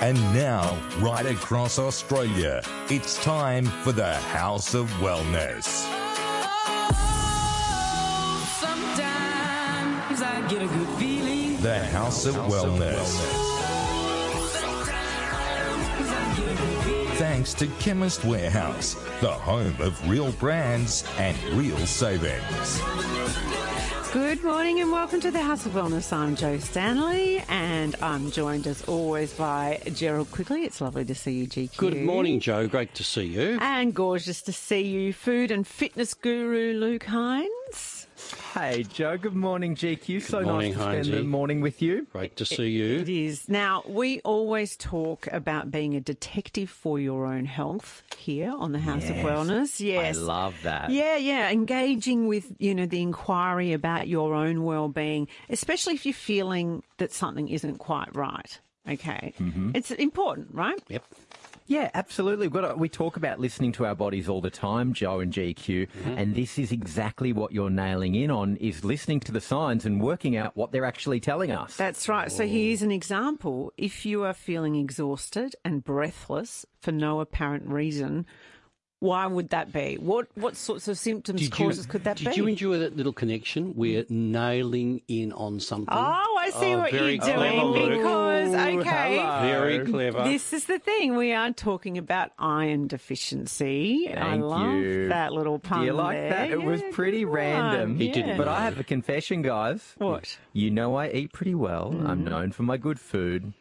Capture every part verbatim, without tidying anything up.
And now, right across Australia, it's time for the House of Wellness. Sometimes I get a good feeling. The House of Wellness. Thanks to Chemist Warehouse, the home of real brands and real savings. Good morning and welcome to the House of Wellness. I'm Jo Stanley and I'm joined as always by Gerald Quigley. It's lovely to see you, G Q. Good morning, Jo. Great to see you. And gorgeous to see you, food and fitness guru Luke Hines. Hey, Jo. Good morning, G Q. Good so morning, nice to spend Heinzie. the morning with you. Great to see you. It is. Now, we always talk about being a detective for your own health here on the House Yes. of Wellness. Yes. I love that. Yeah, yeah. Engaging with, you know, the inquiry about your own well-being, especially if you're feeling that something isn't quite right. Okay. Mm-hmm. It's important, right? Yep. Yeah, absolutely. We've got to, we talk about listening to our bodies all the time, Jo and G Q, Mm-hmm. and this is exactly what you're nailing in on, is listening to the signs and working out what they're actually telling us. That's right. So here's an example. If you are feeling exhausted and breathless for no apparent reason, why would that be? What what sorts of symptoms, causes could that did be? you enjoy that little connection? We're nailing in on something. Oh, I see Oh, what very you're clever, doing Luke. because, Ooh, okay, hello. Very clever. this is the thing. We are talking about iron deficiency. I Thank love you. that little pun Do you like there. that? It was Yeah, pretty good random. one. He didn't Yeah. But I have a confession, guys. What? You know I eat pretty well. Mm. I'm known for my good food.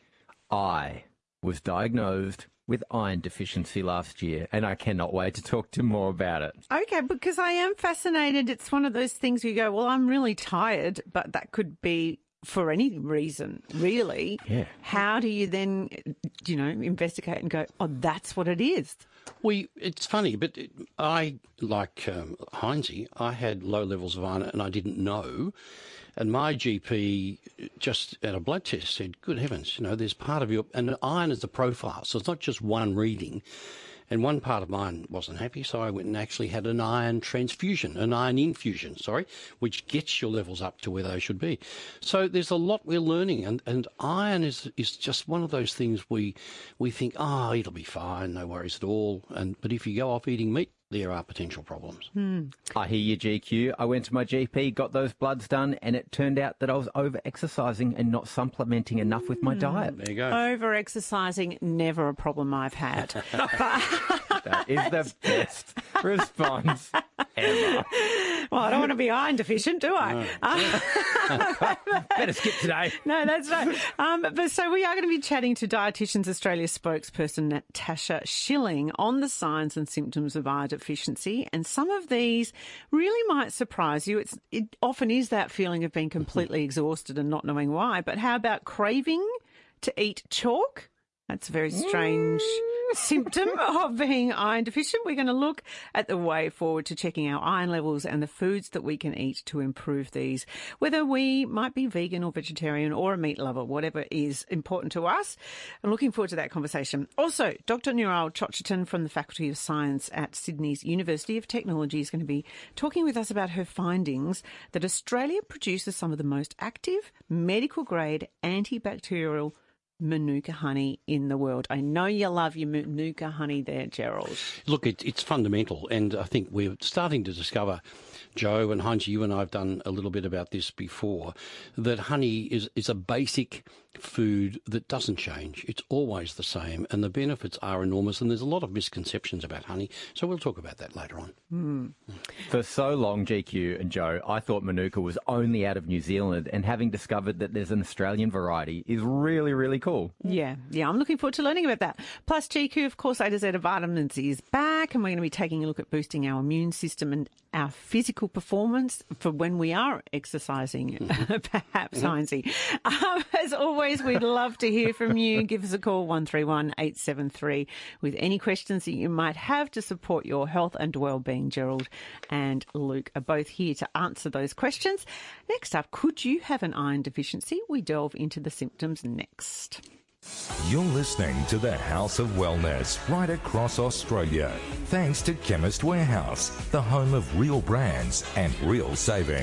I was diagnosed with iron deficiency last year, and I cannot wait to talk to you more about it. Okay, because I am fascinated. It's one of those things where you go, well, I'm really tired, but that could be for any reason, really. Yeah. How do you then, you know, investigate and go, oh, that's what it is? We, it's funny, but it, I, like um, Heinzie, I had low levels of iron and I didn't know. And my G P, just at a blood test, said, good heavens, you know, there's part of your... And iron is the profile, so it's not just one reading. And one part of mine wasn't happy, so I went and actually had an iron transfusion, an iron infusion, sorry, which gets your levels up to where they should be. So there's a lot we're learning, and, and iron is is just one of those things we we think, oh, it'll be fine, no worries at all. And but if you go off eating meat, there are potential problems. I hear you, G Q. I went to my G P, got those bloods done, and it turned out that I was over-exercising and not supplementing enough with my diet. There you go. Over-exercising, never a problem I've had. That is the best response ever. Well, I don't want to be iron deficient, do I? Uh, Better skip today. No, that's right. Um, but so we are going to be chatting to Dietitians Australia spokesperson Natasha Schilling on the signs and symptoms of iron deficiency, and some of these really might surprise you. It's it often is that feeling of being completely exhausted and not knowing why. But how about craving to eat chalk? That's a very strange symptom of being iron deficient. We're going to look at the way forward to checking our iron levels and the foods that we can eat to improve these, whether we might be vegan or vegetarian or a meat lover, whatever is important to us. I'm looking forward to that conversation. Also, Doctor Niraj Chochitan from the Faculty of Science at Sydney's University of Technology is going to be talking with us about her findings that Australia produces some of the most active medical-grade antibacterial Manuka honey in the world. I know you love your Manuka honey there, Gerald. Look, it, it's fundamental, and I think we're starting to discover, Jo and Heinz, you and I have done a little bit about this before, that honey is, is a basic food that doesn't change. It's always the same, and the benefits are enormous, and there's a lot of misconceptions about honey, so we'll talk about that later on. Mm. For so long, G Q and Jo, I thought Manuka was only out of New Zealand, and having discovered that there's an Australian variety is really, really cool. Yeah, yeah, I'm looking forward to learning about that. Plus, G Q, of course, A to Z of Vitamins is back, and we're going to be taking a look at boosting our immune system and our physical performance for when we are exercising, mm-hmm. perhaps, mm-hmm. Heinzie. Um, as always, we'd love to hear from you. Give us a call, one three one, eight seven three, with any questions that you might have to support your health and well-being. Gerald and Luke are both here to answer those questions. Next up, could you have an iron deficiency? We delve into the symptoms next. You're listening to the House of Wellness right across Australia. Thanks to Chemist Warehouse, the home of real brands and real savings.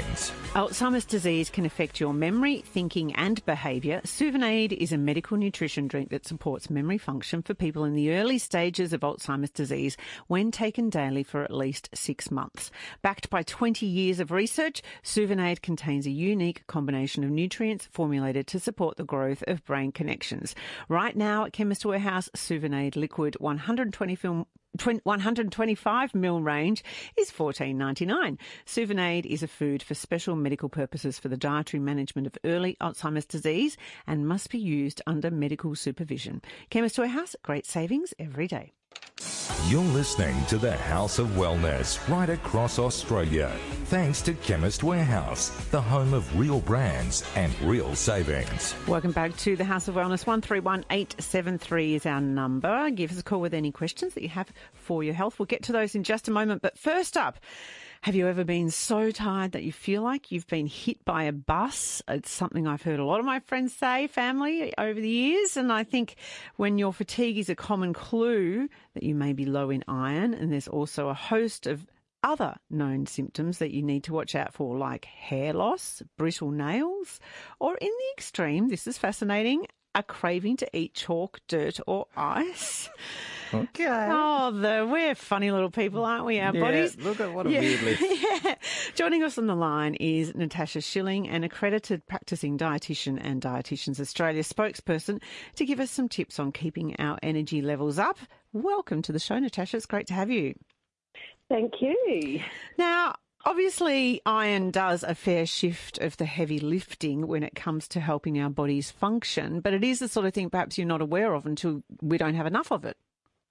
Alzheimer's disease can affect your memory, thinking and behaviour. Suvenaid is a medical nutrition drink that supports memory function for people in the early stages of Alzheimer's disease when taken daily for at least six months. Backed by twenty years of research, Suvenaid contains a unique combination of nutrients formulated to support the growth of brain connections. Right now at Chemist Warehouse, Suvenaid Liquid one hundred twenty film one hundred twenty-five milliliter range is fourteen ninety-nine. Suvenaid is a food for special medical purposes for the dietary management of early Alzheimer's disease and must be used under medical supervision. Chemist Warehouse, great savings every day. You're listening to the House of Wellness right across Australia. Thanks to Chemist Warehouse, the home of real brands and real savings. Welcome back to the House of Wellness. one three one eight seven three is our number. Give us a call with any questions that you have for your health. We'll get to those in just a moment. But first up, have you ever been so tired that you feel like you've been hit by a bus? It's something I've heard a lot of my friends say, family, over the years. And I think when your fatigue is a common clue that you may be low in iron, and there's also a host of other known symptoms that you need to watch out for, like hair loss, brittle nails, or in the extreme, this is fascinating, a craving to eat chalk, dirt or ice. Okay. Oh, the, we're funny little people, aren't we, our yeah, bodies? Look at what a yeah. weird list. yeah. Joining us on the line is Natasha Schilling, an accredited practicing dietitian and Dietitians Australia spokesperson, to give us some tips on keeping our energy levels up. Welcome to the show, Natasha. It's great to have you. Thank you. Now, obviously, iron does a fair shift of the heavy lifting when it comes to helping our bodies function, but it is the sort of thing perhaps you're not aware of until we don't have enough of it.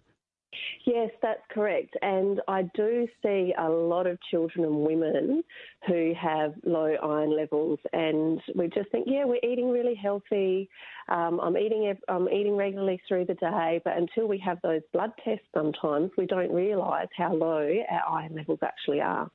Yes, that's correct. And I do see a lot of children and women who have low iron levels, and we just think, yeah, we're eating really healthy. Um, I'm eating I'm eating regularly through the day, but until we have those blood tests sometimes, we don't realise how low our iron levels actually are.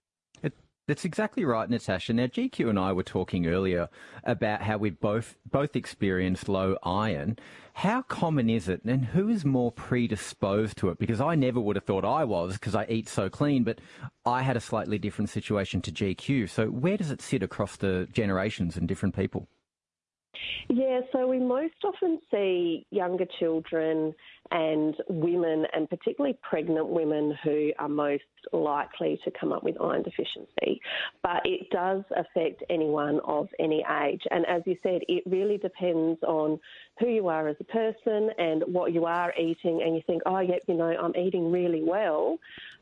That's exactly right, Natasha. Now, G Q and I were talking earlier about how we've both both experienced low iron. How common is it, and who is more predisposed to it? Because I never would have thought I was, because I eat so clean, but I had a slightly different situation to G Q. So where does it sit across the generations and different people? Yeah, so we most often see younger children and women, and particularly pregnant women, who are most likely to come up with iron deficiency. But it does affect anyone of any age. And as you said, it really depends on who you are as a person and what you are eating. And you think, oh, yep, you know, I'm eating really well.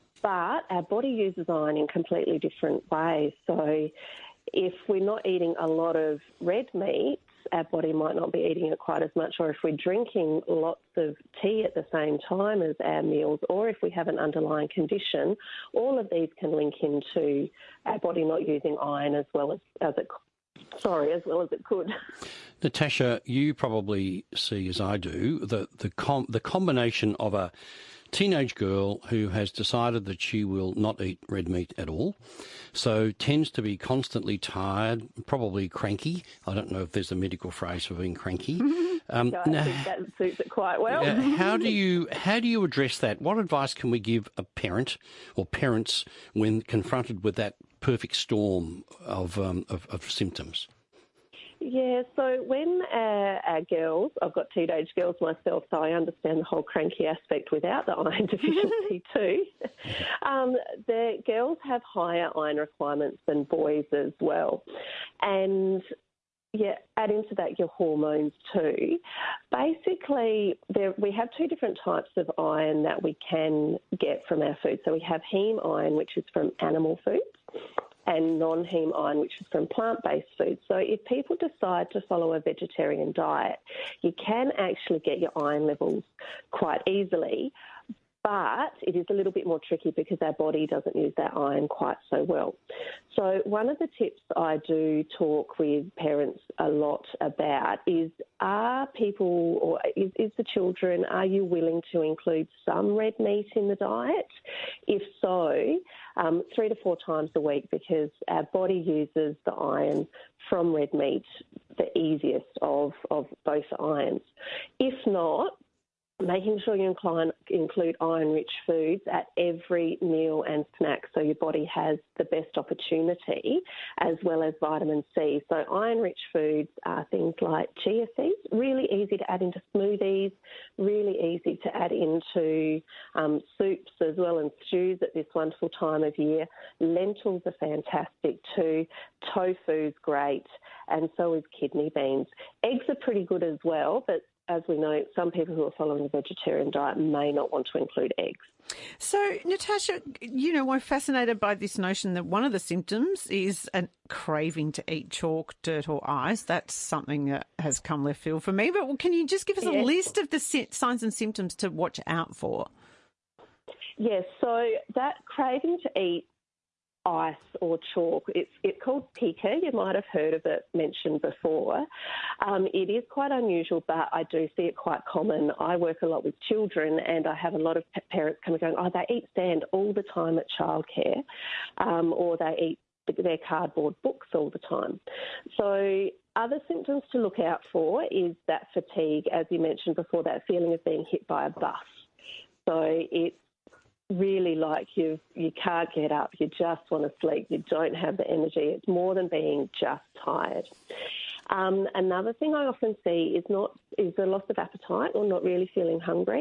But our body uses iron in completely different ways. So if we're not eating a lot of red meat, our body might not be eating it quite as much, or if we're drinking lots of tea at the same time as our meals, or if we have an underlying condition, all of these can link into our body not using iron as well as, as it sorry, as well as it could. Natasha, you probably see, as I do, the the com- the combination of a teenage girl who has decided that she will not eat red meat at all, so tends to be constantly tired, probably cranky. I don't know if there's a medical phrase for being cranky. Um, no, I now, think that suits it quite well. uh, how do you how do you address that? What advice can we give a parent or parents when confronted with that perfect storm of um, of, of symptoms? Yeah, so when our, our girls, I've got teenage girls myself, so I understand the whole cranky aspect without the iron deficiency too. Um, the girls have higher iron requirements than boys as well. And yeah, add into that your hormones too. Basically, there, we have two different types of iron that we can get from our food. So we have heme iron, which is from animal foods, and non-heme iron, which is from plant-based foods. So if people decide to follow a vegetarian diet, you can actually get your iron levels quite easily, but it is a little bit more tricky because our body doesn't use that iron quite so well. So one of the tips I do talk with parents a lot about is, are people, or is, is the children, are you willing to include some red meat in the diet? If so, um, three to four times a week, because our body uses the iron from red meat, the easiest of, of both irons. If not, making sure you incline, include iron-rich foods at every meal and snack so your body has the best opportunity, as well as vitamin C. So iron-rich foods are things like chia seeds, really easy to add into smoothies, really easy to add into um, soups as well and stews at this wonderful time of year. Lentils are fantastic too. Tofu's great, and so is kidney beans. Eggs are pretty good as well, but as we know, some people who are following a vegetarian diet may not want to include eggs. So, Natasha, you know, we're fascinated by this notion that one of the symptoms is a craving to eat chalk, dirt or ice. That's something that has come left field for me. But can you just give us yes. a list of the signs and symptoms to watch out for? Yes, so that craving to eat ice or chalk, it's, it's called pica. You might have heard of it mentioned before. Um, it is quite unusual, but I do see it quite common. I work a lot with children and I have a lot of parents coming going, oh, they eat sand all the time at childcare, um, or they eat their cardboard books all the time. So other symptoms to look out for is that fatigue, as you mentioned before, that feeling of being hit by a bus. So it's really like you you can't get up, you just want to sleep, you don't have the energy. It's more than being just tired. Um, another thing I often see is not is the loss of appetite or not really feeling hungry.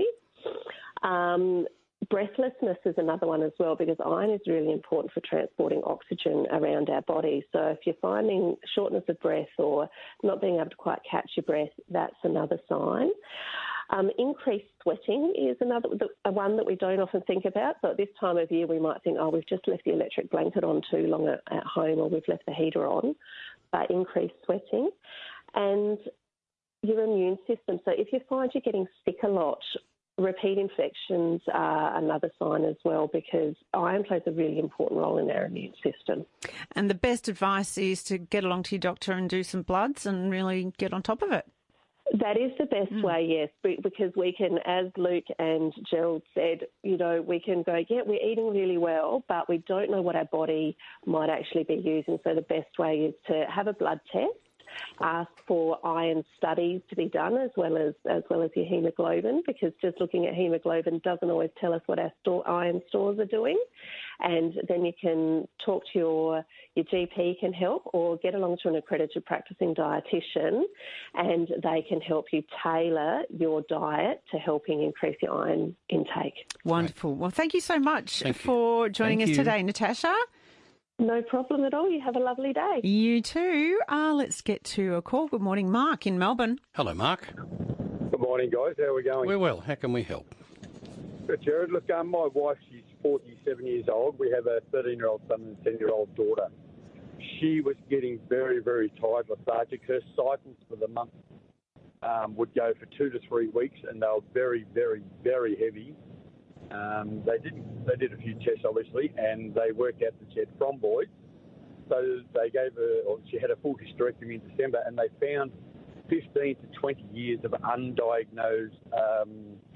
Um, breathlessness is another one as well, because iron is really important for transporting oxygen around our body. So if you're finding shortness of breath or not being able to quite catch your breath, that's another sign. Um, increased sweating is another the, one that we don't often think about. So at this time of year, we might think, oh, we've just left the electric blanket on too long at, at home, or we've left the heater on. But increased sweating. And your immune system. So if you find you're getting sick a lot, repeat infections are another sign as well, because iron plays a really important role in our immune system. And the best advice is to get along to your doctor and do some bloods and really get on top of it. That is the best mm. way, yes, because we can, as Luke and Gerald said, you know, we can go, yeah, we're eating really well, but we don't know what our body might actually be using. So the best way is to have a blood test, ask for iron studies to be done as well as as well as your haemoglobin, because just looking at haemoglobin doesn't always tell us what our store, iron stores are doing. And then you can talk to your your G P can help, or get along to an accredited practicing dietitian, and they can help you tailor your diet to helping increase your iron intake. Wonderful. Well, thank you so much thank for joining thank us you. today, Natasha. No problem at all. You have a lovely day. You too. Uh, let's get to a call. Good morning, Mark in Melbourne. Hello, Mark. Good morning, guys. How are we going? We're well. How can we help? Good, Jared. Look, um, my wife, she's forty-seven years old. We have a thirteen-year-old son and a ten-year-old daughter. She was getting very, very tired, lethargic. Her cycles for the month um, would go for two to three weeks, and they were very, very, very heavy. Um, they did they did a few tests, obviously, and they worked out that she had thromboids. So they gave her, or she had a full hysterectomy in December, and they found fifteen to twenty years of undiagnosed um,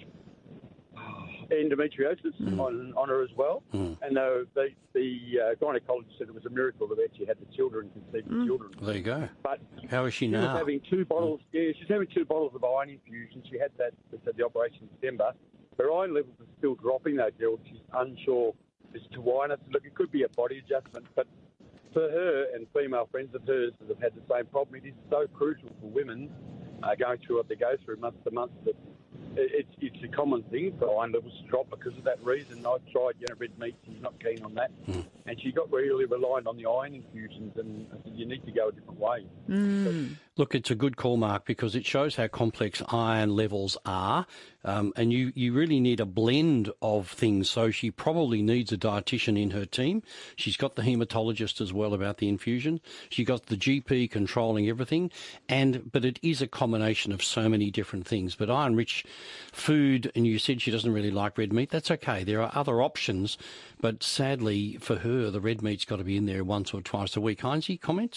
endometriosis mm. on, on her as well. Mm. And they, they, the uh, gynaecologist said it was a miracle that she had the children, conceived the mm. children. There you go. But how is she, she now? She was having two bottles. Mm. Yeah, she's having two bottles of iron infusion. She had that at the operation in December. Her iron levels are still dropping, though, Gerald. She's unsure as to why. And I said, look, it could be a body adjustment. But for her and female friends of hers that have had the same problem, it is so crucial for women uh, going through what they go through month to month that it's, it's a common thing for iron levels to drop because of that reason. I tried, you know, red meat. She's not keen on that. Mm. And she got really reliant on the iron infusions, and I said, you need to go a different way. Mm. Look, it's a good call, Mark, because it shows how complex iron levels are, um, and you, you really need a blend of things. So she probably needs a dietitian in her team. She's got the haematologist as well about the infusion. She got the G P controlling everything, and but it is a combination of so many different things. But iron-rich food, and you said she doesn't really like red meat, that's okay. There are other options, but sadly for her, the red meat's got to be in there once or twice a week. Heinzie, comments?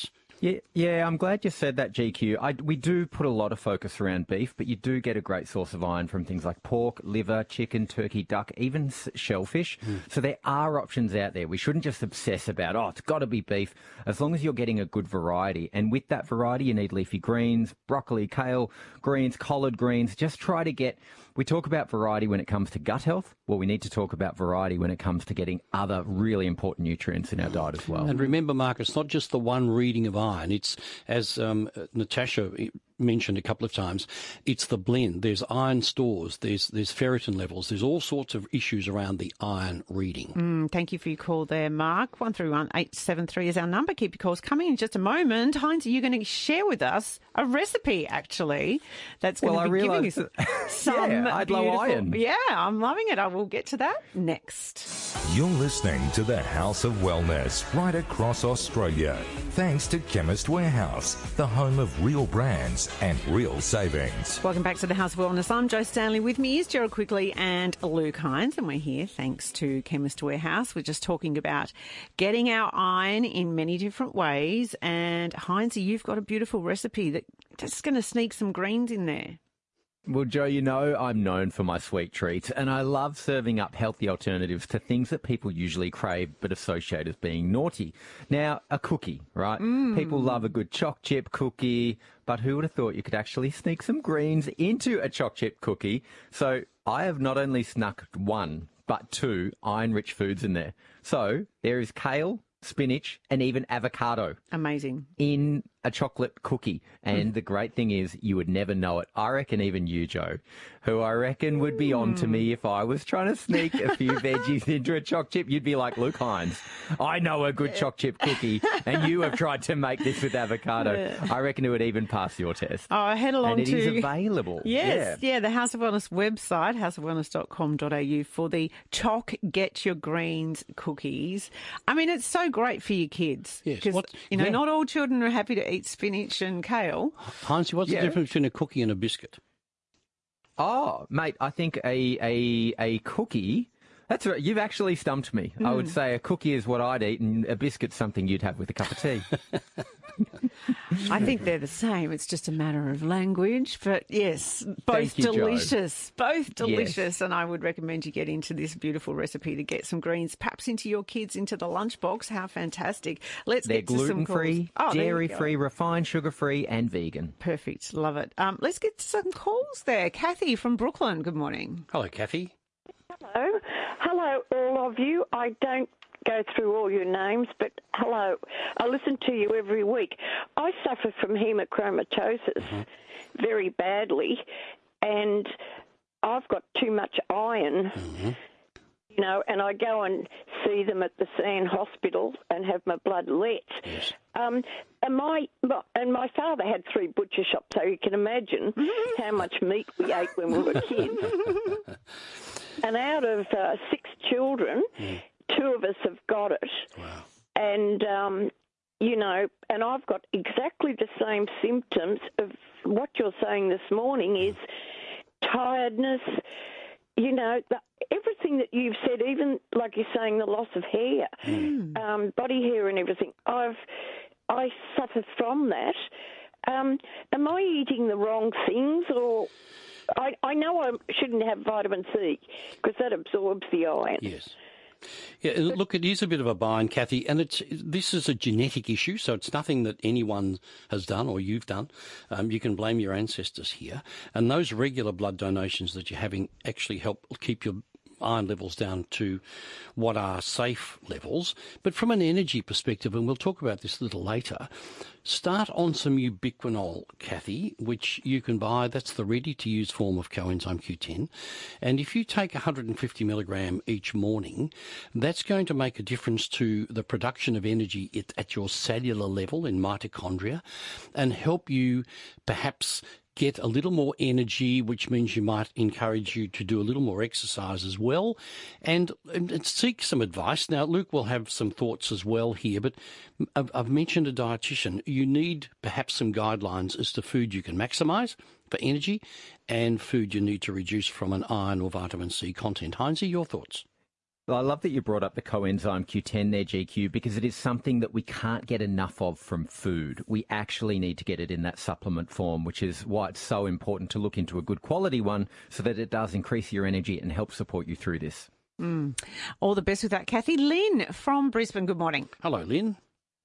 Yeah, yeah, I'm glad you said that, G Q. I, we do put a lot of focus around beef, but you do get a great source of iron from things like pork, liver, chicken, turkey, duck, even s- shellfish. Mm. So there are options out there. We shouldn't just obsess about, oh, it's got to be beef, as long as you're getting a good variety. And with that variety, you need leafy greens, broccoli, kale, greens, collard greens. Just try to get... We talk about variety when it comes to gut health. Well, we need to talk about variety when it comes to getting other really important nutrients in our diet as well. And remember, Mark, it's not just the one reading of iron. It's, as um, Natasha mentioned a couple of times, it's the blend. There's iron stores, there's there's ferritin levels, there's all sorts of issues around the iron reading. Mm, thank you for your call there, Mark. one three one eight seven three is our number. Keep your calls coming in just a moment. Heinz, you're going to share with us a recipe, actually, that's going well, to be I giving us some yeah, I'd beautiful... low iron. Yeah, I'm loving it. I will get to that next. You're listening to the House of Wellness right across Australia. Thanks to Chemist Warehouse, the home of real brands and real savings. Welcome back to the House of Wellness. I'm Jo Stanley. With me is Gerald Quigley and Luke Heinz, and we're here thanks to Chemist Warehouse. We're just talking about getting our iron in many different ways. And Heinz, you've got a beautiful recipe that's just going to sneak some greens in there. Well, Joe, you know I'm known for my sweet treats, and I love serving up healthy alternatives to things that people usually crave but associate as being naughty. Now, a cookie, right? Mm. People love a good choc chip cookie, but who would have thought you could actually sneak some greens into a choc chip cookie? So I have not only snuck one, but two iron-rich foods in there. So there is kale, spinach, and even avocado. Amazing. In a chocolate cookie. And mm. the great thing is you would never know it. I reckon even you, Joe, who I reckon would be on to me if I was trying to sneak a few veggies into a choc chip, you'd be like, Luke Heinz, I know a good choc chip cookie, and you have tried to make this with avocado. I reckon it would even pass your test. Oh, head along and to... it is available. Yes, yeah. yeah, the House of Wellness website, house of wellness dot com dot a u for the Choc Get Your Greens cookies. I mean, it's so great for your kids. Yes. Because, What, you know, yeah. not all children are happy to eat spinach and kale. Heinz, what's yeah. the difference between a cookie and a biscuit? Oh, mate, I think a a a cookie... That's right. You've actually stumped me. Mm. I would say a cookie is what I'd eat and a biscuit's something you'd have with a cup of tea. I think they're the same. It's just a matter of language. But yes, both you, delicious. Jo. Both delicious. Yes. And I would recommend you get into this beautiful recipe to get some greens, perhaps into your kids, into the lunchbox. How fantastic. Let's they're get to some gluten-free, calls. Oh, dairy-free, refined, sugar-free and vegan. Perfect. Love it. Um, let's get to some calls there. Kathy from Brooklyn. Good morning. Hello, Kathy. Hello. Hello, all of you. I don't go through all your names, but hello. I listen to you every week. I suffer from hemochromatosis mm-hmm. very badly, and I've got too much iron, mm-hmm. you know, and I go and see them at the Sand Hospital and have my blood let. Yes. Um, and my, and my father had three butcher shops, so you can imagine how much meat we ate when we were kids. And out of uh, six children, mm. two of us have got it. Wow. And, um, you know, and I've got exactly the same symptoms of what you're saying this morning is tiredness, you know, the, everything that you've said, even like you're saying the loss of hair, mm. um, body hair and everything. I've I suffer from that. Um, am I eating the wrong things or... I, I know I shouldn't have vitamin C because that absorbs the iron. Yes. Yeah, look, it is a bit of a bind, Kathy, and it's this is a genetic issue, so it's nothing that anyone has done or you've done. Um, you can blame your ancestors here. And those regular blood donations that you're having actually help keep your iron levels down to what are safe levels. But from an energy perspective, and we'll talk about this a little later, start on some ubiquinol, Kathy, which you can buy. That's the ready-to-use form of coenzyme Q ten. And if you take one hundred fifty milligram each morning, that's going to make a difference to the production of energy at your cellular level in mitochondria and help you perhaps get a little more energy, which means you might encourage you to do a little more exercise as well, and, and seek some advice. Now, Luke will have some thoughts as well here, but I've, I've mentioned a dietitian. You need perhaps some guidelines as to food you can maximise for energy and food you need to reduce from an iron or vitamin C content. Heinzie, your thoughts? Well, I love that you brought up the coenzyme Q ten there, G Q, because it is something that we can't get enough of from food. We actually need to get it in that supplement form, which is why it's so important to look into a good quality one so that it does increase your energy and help support you through this. Mm. All the best with that, Kathy. Lynn from Brisbane, good morning. Hello, Lynn.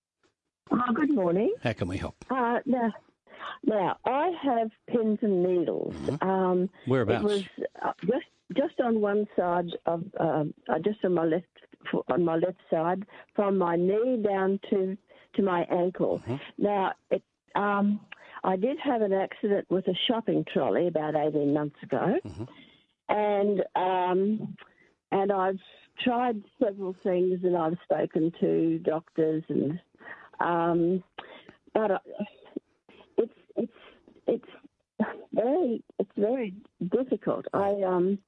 Oh, good morning. How can we help? Uh, now, now, I have pins and needles. Mm-hmm. Um, Whereabouts? It was uh, just just on one side of, um, uh, just on my left on my left side, from my knee down to to my ankle. Mm-hmm. Now, it, um, I did have an accident with a shopping trolley about eighteen months ago, Mm-hmm. and um, and I've tried several things, and I've spoken to doctors, and um, but uh, it's it's it's very it's very difficult. I um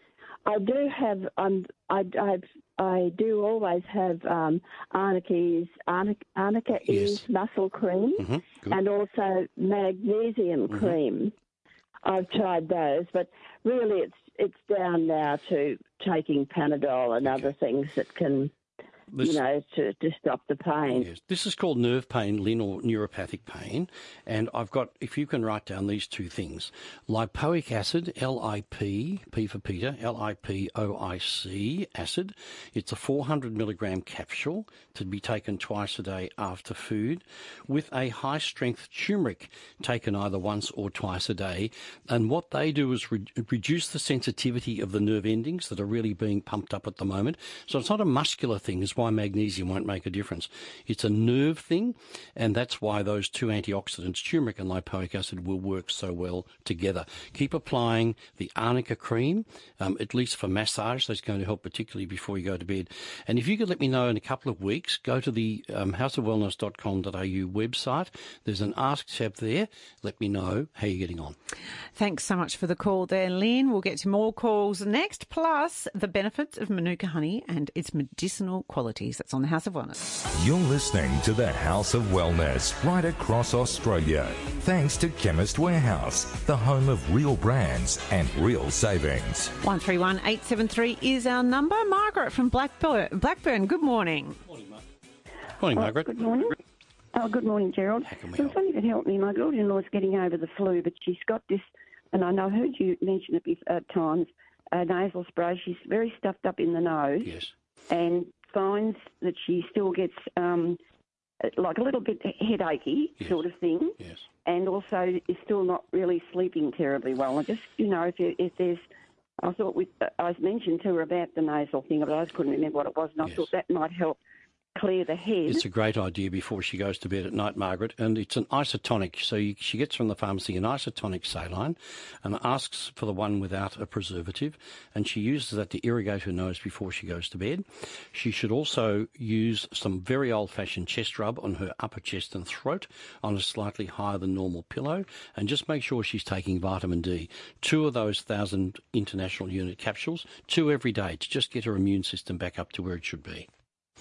I do have um I I've, I do always have um, Arnica Arnica, Arnica Yes. muscle cream, Mm-hmm. Good. and also magnesium Mhm. cream. I've tried those, but really it's it's down now to taking Panadol and other things that can, This- you know, to, to stop the pain. Yes. This is called nerve pain, Lynn, or neuropathic pain. And I've got, if you can write down these two things, lipoic acid, L I P, P for Peter, L I P O I C acid. It's a four hundred milligram capsule to be taken twice a day after food, with a high-strength turmeric taken either once or twice a day. And what they do is re- reduce the sensitivity of the nerve endings that are really being pumped up at the moment. So it's not a muscular thing, it's why magnesium won't make a difference. It's a nerve thing, and that's why those two antioxidants, turmeric and lipoic acid, will work so well together. Keep applying the Arnica cream, um, at least for massage. That's going to help particularly before you go to bed. And if you could let me know in a couple of weeks, go to the um, house of wellness dot com dot a u website. There's an Ask tab there. Let me know how you're getting on. Thanks so much for the call there, Lynn. We'll get to more calls next, plus the benefits of Manuka honey and its medicinal qualities. That's on the House of Wellness. You're listening to the House of Wellness right across Australia. Thanks to Chemist Warehouse, the home of real brands and real savings. one three one eight seven three is our number. Margaret from Blackburn, Blackburn good morning. Morning, Oh, Margaret. good morning. Oh, good morning, Gerald. How can we So help? something that helped me. My daughter-in-law's getting over the flu, but she's got this, and I know I've heard you mention it before, at times, a nasal spray. She's very stuffed up in the nose Yes. and finds that she still gets um, like a little bit headachy Yes. sort of thing, Yes. and also is still not really sleeping terribly well. I just, you know, if, you, if there's, I thought with, I mentioned to her about the nasal thing, but I just couldn't remember what it was, and I Yes. thought that might help clear the head. It's a great idea before she goes to bed at night, Margaret, and it's an isotonic. So you, she gets from the pharmacy an isotonic saline and asks for the one without a preservative, and she uses that to irrigate her nose before she goes to bed. She should also use some very old-fashioned chest rub on her upper chest and throat on a slightly higher than normal pillow, and just make sure she's taking vitamin D. Two of those thousand international unit capsules, two every day, to just get her immune system back up to where it should be.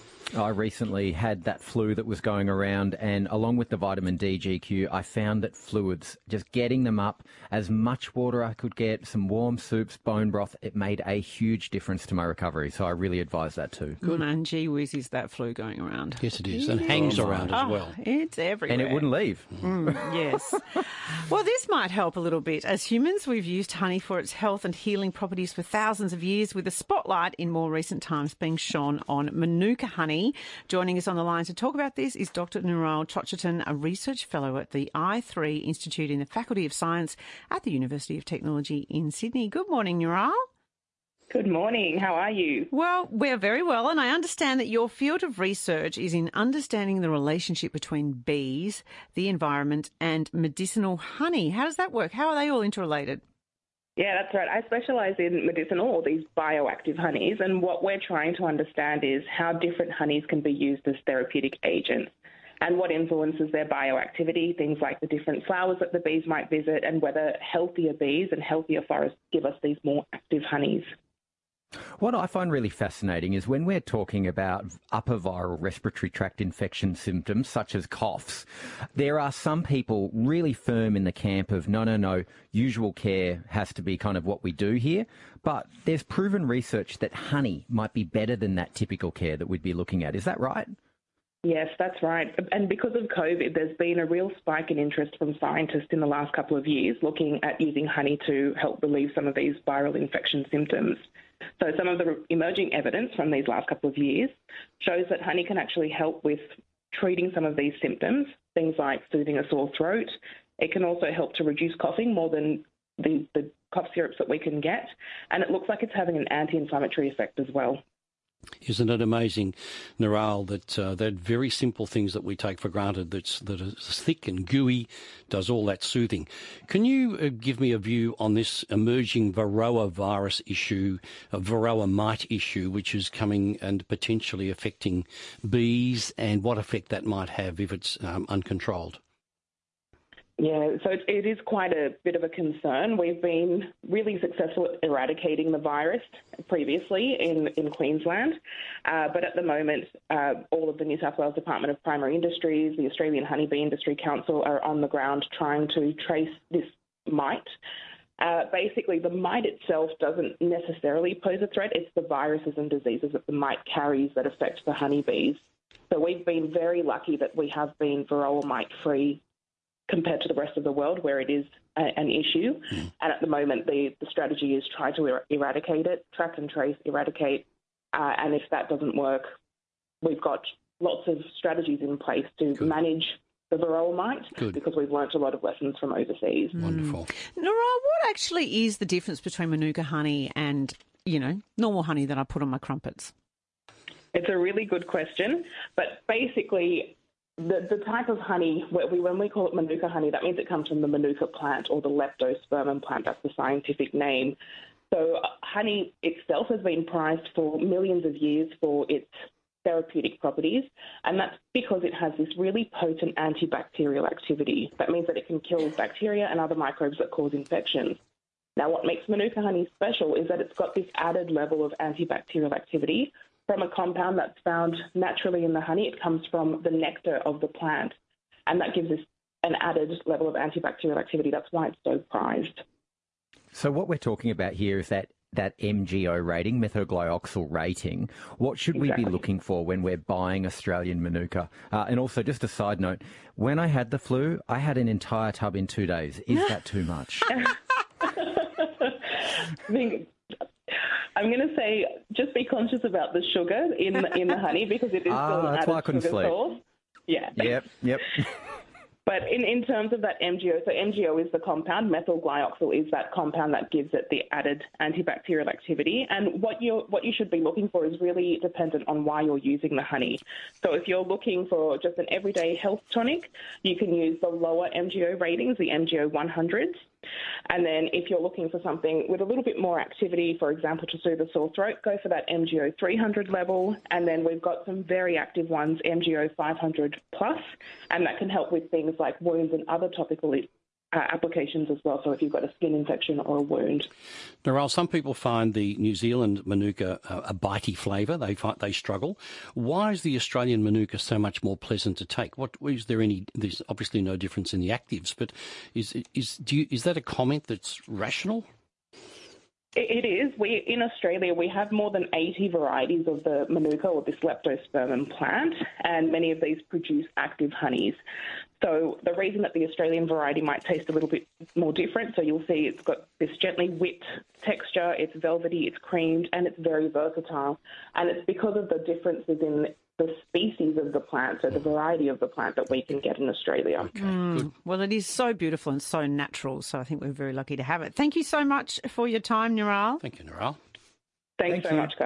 I recently had that flu that was going around, and along with the vitamin D, G Q, I found that fluids, just getting them up, as much water I could get, some warm soups, bone broth, it made a huge difference to my recovery. So I really advise that too. Good. And gee whiz, is that flu going around? Yes, it is, and hangs around as Oh, well. it's everywhere. And it wouldn't leave. Mm, yes. Well, this might help a little bit. As humans, we've used honey for its health and healing properties for thousands of years, with the spotlight in more recent times being shone on Manuka honey. Joining us on the line to talk about this is Doctor Nural Chocherton, a research fellow at the I three Institute in the Faculty of Science at the University of Technology in Sydney. Good morning, Nural. Good morning. How are you? Well, we're very well, and I understand that your field of research is in understanding the relationship between bees, the environment, and medicinal honey. How does that work? How are they all interrelated? Yeah, that's right. I specialise in medicinal, or these bioactive honeys, and what we're trying to understand is how different honeys can be used as therapeutic agents and what influences their bioactivity, things like the different flowers that the bees might visit, and whether healthier bees and healthier forests give us these more active honeys. What I find really fascinating is when we're talking about upper viral respiratory tract infection symptoms, such as coughs, there are some people really firm in the camp of, no, no, no, usual care has to be kind of what we do here. But there's proven research that honey might be better than that typical care that we'd be looking at. Is that right? Yes, that's right. And because of COVID, there's been a real spike in interest from scientists in the last couple of years looking at using honey to help relieve some of these viral infection symptoms. So some of the emerging evidence from these last couple of years shows that honey can actually help with treating some of these symptoms, things like soothing a sore throat. It can also help to reduce coughing more than the, the cough syrups that we can get. And it looks like it's having an anti-inflammatory effect as well. Isn't it amazing, Naral, that uh, that very simple things that we take for granted, that's that is thick and gooey, does all that soothing. Can you uh, give me a view on this emerging Varroa virus issue, a Varroa mite issue, which is coming and potentially affecting bees, and what effect that might have if it's um, uncontrolled? Yeah, so it, it is quite a bit of a concern. We've been really successful at eradicating the virus previously in, in Queensland, uh, but at the moment, uh, all of the New South Wales Department of Primary Industries, the Australian Honeybee Industry Council are on the ground trying to trace this mite. Uh, basically, the mite itself doesn't necessarily pose a threat. It's the viruses and diseases that the mite carries that affect the honeybees. So we've been very lucky that we have been Varroa mite-free compared to the rest of the world where it is a, an issue. Mm. And at the moment, the, the strategy is try to er- eradicate it, track and trace, eradicate. Uh, and if that doesn't work, we've got lots of strategies in place to Good. manage the Varroa mite Good. because we've learnt a lot of lessons from overseas. Mm. Wonderful. Nora, what actually is the difference between Manuka honey and, you know, normal honey that I put on my crumpets? It's a really good question, but basically The, the type of honey, we, when we call it Manuka honey, that means it comes from the Manuka plant or the leptospermum plant. That's the scientific name. So uh, honey itself has been prized for millions of years for its therapeutic properties, and that's because it has this really potent antibacterial activity. That means that it can kill bacteria and other microbes that cause infections. Now, what makes Manuka honey special is that it's got this added level of antibacterial activity from a compound that's found naturally in the honey. It comes from the nectar of the plant, and that gives us an added level of antibacterial activity. That's why it's so prized. So what we're talking about here is that, that M G O rating, methylglyoxal rating. What should exactly. we be looking for when we're buying Australian Manuka? Uh, and also, just a side note, when I had the flu, I had an entire tub in two days. Is that too much? I think I'm going to say just be conscious about the sugar in in the honey because it is ah, still an that's added why I couldn't sugar sleep. source. Yeah. Yep, yep. But in, in terms of that M G O, so M G O is the compound, methylglyoxal is that compound that gives it the added antibacterial activity. And what you what you should be looking for is really dependent on why you're using the honey. So if you're looking for just an everyday health tonic, you can use the lower M G O ratings, the M G O one hundreds. And then if you're looking for something with a little bit more activity, for example, to soothe a sore throat, go for that M G O three hundred level. And then we've got some very active ones, M G O five hundred plus, and that can help with things like wounds and other topical uh, applications as well. So if you've got a skin infection or a wound. Naral, some people find the New Zealand Manuka uh, a bitey flavour. They find they struggle. Why is the Australian Manuka so much more pleasant to take? What is there any? There's obviously no difference in the actives, but is is do you, is that a comment that's rational? It is. We in Australia we have more than eighty varieties of the Manuka or this leptospermum plant, and many of these produce active honeys. So the reason that the Australian variety might taste a little bit more different, so you'll see it's got this gently whipped texture, it's velvety, it's creamed, and it's very versatile. And it's because of the differences in the species of the plant, so the variety of the plant that we can get in Australia. Okay, mm. good. Well, it is so beautiful and so natural, so I think we're very lucky to have it. Thank you so much for your time, Naral. Thank you, Naral. Thanks Thank so you. much, guys.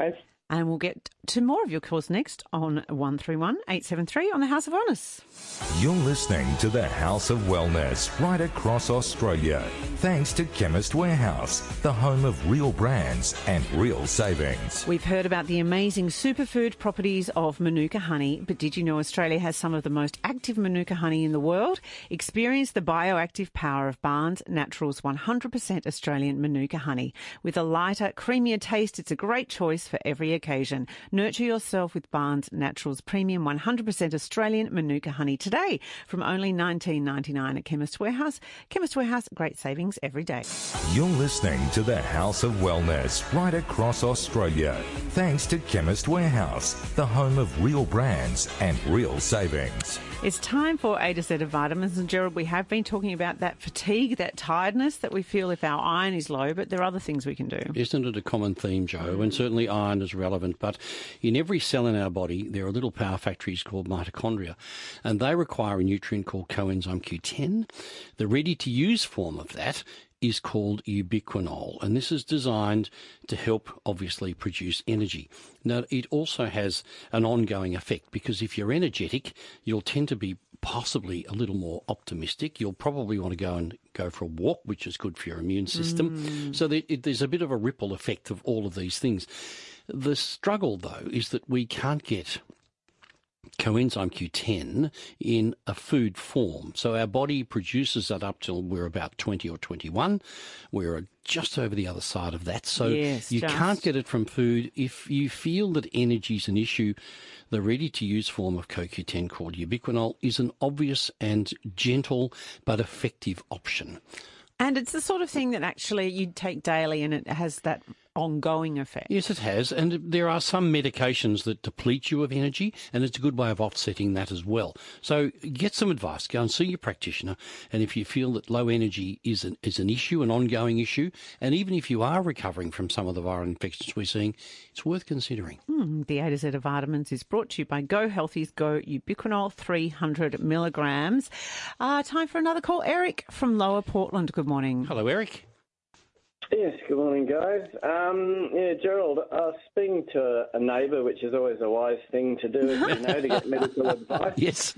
And we'll get to more of your calls next on one three one eight seven three on the House of Wellness. You're listening to the House of Wellness right across Australia. Thanks to Chemist Warehouse, the home of real brands and real savings. We've heard about the amazing superfood properties of Manuka honey, but did you know Australia has some of the most active Manuka honey in the world? Experience the bioactive power of Barnes Naturals one hundred percent Australian Manuka honey. With a lighter, creamier taste, it's a great choice for every occasion. Nurture yourself with Barnes Naturals premium one hundred percent Australian Manuka honey today from only nineteen ninety-nine at Chemist Warehouse. Chemist Warehouse, great savings every day. You're listening to the House of Wellness right across Australia. Thanks to Chemist Warehouse, the home of real brands and real savings. It's time for A to Z of vitamins. And Gerald, we have been talking about that fatigue, that tiredness that we feel if our iron is low, but there are other things we can do. Isn't it a common theme, Joe? And certainly iron is relevant, but in every cell in our body, there are little power factories called mitochondria, and they require a nutrient called coenzyme Q ten. The ready-to-use form of that is called ubiquinol, and this is designed to help, obviously, produce energy. Now, it also has an ongoing effect because if you're energetic, you'll tend to be possibly a little more optimistic. You'll probably want to go and go for a walk, which is good for your immune system. Mm. So there, it, there's a bit of a ripple effect of all of these things. The struggle, though, is that we can't get coenzyme Q ten in a food form. So our body produces that up till we're about twenty or twenty-one. We're just over the other side of that. So yes, you just. can't get it from food. If you feel that energy is an issue, the ready-to-use form of co Q ten called ubiquinol is an obvious and gentle but effective option. And it's the sort of thing that actually you'd take daily and it has that ongoing effect. Yes, it has. And there are some medications that deplete you of energy, and it's a good way of offsetting that as well. So get some advice. Go and see your practitioner. And if you feel that low energy is an, is an issue, an ongoing issue, and even if you are recovering from some of the viral infections we're seeing, it's worth considering. Hmm, the A to Z of vitamins is brought to you by Go Healthy's Go Ubiquinol three hundred milligrams. Uh, time for another call. Eric from Lower Portland. Good morning. Hello, Eric. Yes, good morning, guys. Um, yeah, Gerald, I was speaking to a neighbour, which is always a wise thing to do, as you know, to get medical advice. Yes.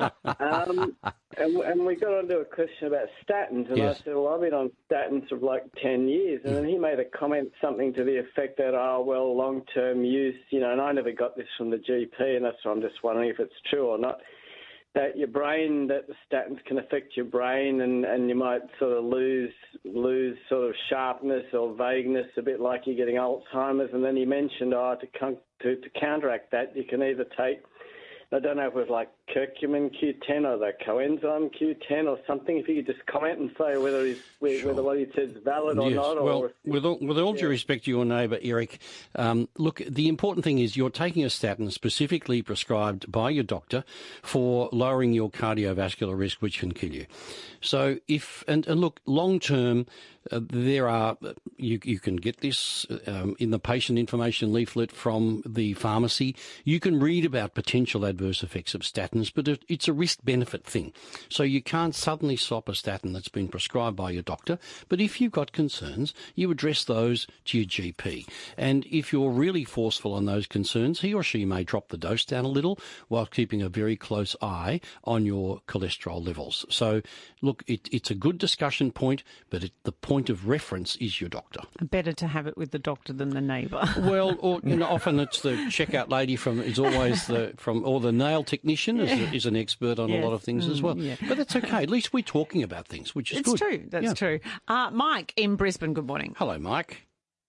um, and, and we got onto a question about statins, and yes. I said, well, I've been on statins for like ten years, and then he made a comment, something to the effect that, oh, well, long-term use, you know, and I never got this from the G P, and that's why I'm just wondering if it's true or not, that your brain, that the statins can affect your brain and, and you might sort of lose lose sort of sharpness or vagueness, a bit like you're getting Alzheimer's. And then you mentioned, oh, to, con- to, to counteract that, you can either take, I don't know if it was like curcumin Q ten or the coenzyme Q ten or something. If you could just comment and say whether he's, sure. whether what he says is valid or yes. not. Or well, if, with all, with all yeah. due respect to your neighbour, Eric, um, look, the important thing is you're taking a statin specifically prescribed by your doctor for lowering your cardiovascular risk, which can kill you. So if, and, and look, long term, uh, there are, you, you can get this um, in the patient information leaflet from the pharmacy. You can read about potential adverse effects of statins, but it, it's a risk-benefit thing. So you can't suddenly stop a statin that's been prescribed by your doctor, but if you've got concerns, you address those to your G P. And if you're really forceful on those concerns, he or she may drop the dose down a little while keeping a very close eye on your cholesterol levels. So, look, it, it's a good discussion point, but it, the point of reference is your doctor. Better to have it with the doctor than the neighbour. Well, or you know, often it's the checkout lady from is always the from or the nail technician is, is an expert on yes. a lot of things mm, as well. Yeah. But that's okay. At least we're talking about things, which is it's good. It's true. That's yeah. true. Uh, Mike in Brisbane. Good morning. Hello, Mike.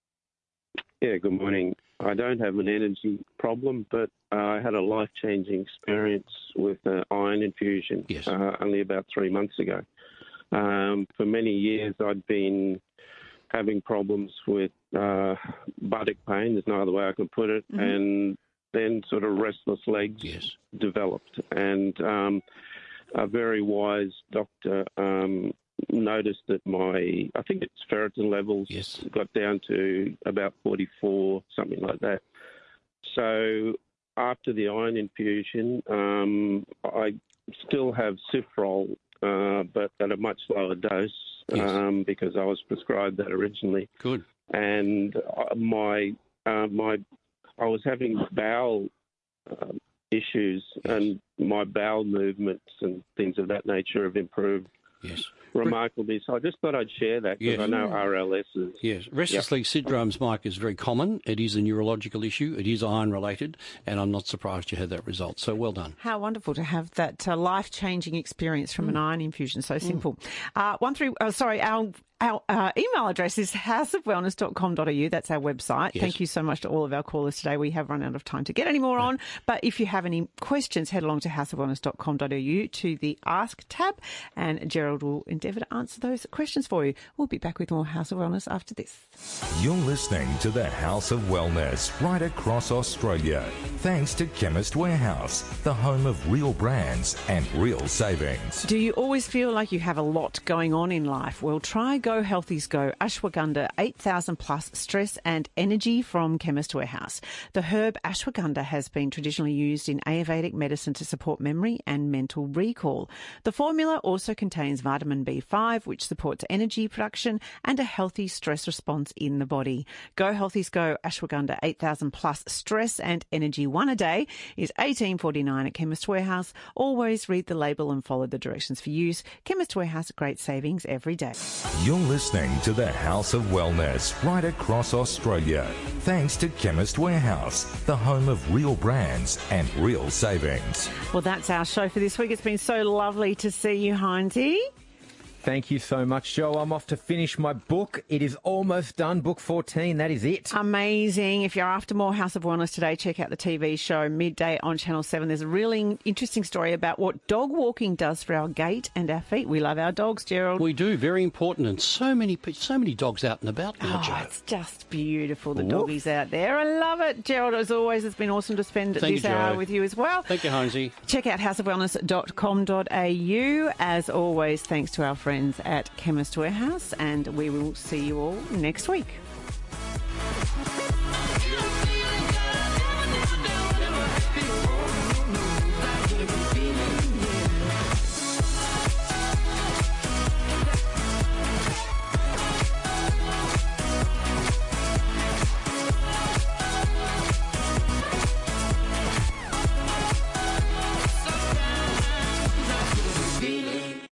Yeah, good morning. I don't have an energy problem, but uh, I had a life-changing experience with uh, iron infusion yes. uh, only about three months ago. Um, for many years, I'd been having problems with uh, buttock pain. There's no other way I can put it. Mm-hmm. And then sort of restless legs yes. developed. And um, a very wise doctor um, noticed that my, I think it's ferritin levels yes. got down to about forty-four, something like that. So after the iron infusion, um, I still have Cifrol, uh, but at a much lower dose yes. um, because I was prescribed that originally. Good. And my uh, my I was having bowel um, issues, and my bowel movements and things of that nature have improved. Yes. Remarkably. So I just thought I'd share that because Yes. I know R L S is... Yes, restless Yep. leg syndromes, Mike, is very common. It is a neurological issue. It is iron-related, and I'm not surprised you had that result. So well done. How wonderful to have that uh, life-changing experience from mm. an iron infusion. So simple. Mm. Uh, one three. Uh, sorry, our our uh, email address is house of wellness dot com dot a u. That's our website. Yes. Thank you so much to all of our callers today. We have run out of time to get any more yeah. on, but if you have any questions, head along to house of wellness dot com dot a u to the Ask tab, and Gerald will endeavour to answer those questions for you. We'll be back with more House of Wellness after this. You're listening to the House of Wellness right across Australia. Thanks to Chemist Warehouse, the home of real brands and real savings. Do you always feel like you have a lot going on in life? Well, try Go Healthy's Go Ashwagandha eight thousand plus stress and energy from Chemist Warehouse. The herb ashwagandha has been traditionally used in Ayurvedic medicine to support memory and mental recall. The formula also contains vitamin B five, which supports energy production and a healthy stress response in the body. Go Healthy's Go Ashwagandha eight thousand plus stress and energy one a day is eighteen forty-nine at Chemist Warehouse. Always read the label and follow the directions for use. Chemist Warehouse, great savings every day. You're listening to the House of Wellness right across Australia. Thanks to Chemist Warehouse, the home of real brands and real savings. Well, that's our show for this week. It's been so lovely to see you, Heinzie. Thank you so much, Jo. I'm off to finish my book. It is almost done. Book fourteen. That is it. Amazing. If you're after more House of Wellness today, check out the T V show Midday on Channel seven. There's a really interesting story about what dog walking does for our gait and our feet. We love our dogs, Gerald. We do. Very important. And so many so many dogs out and about now, oh, Jo. It's just beautiful, the Oof. doggies out there. I love it. Gerald, as always, it's been awesome to spend Thank this you, hour Jo. with you as well. Thank you, Heinzie. Check out house of wellness dot com dot a u. As always, thanks to our friends at Chemist Warehouse, and we will see you all next week.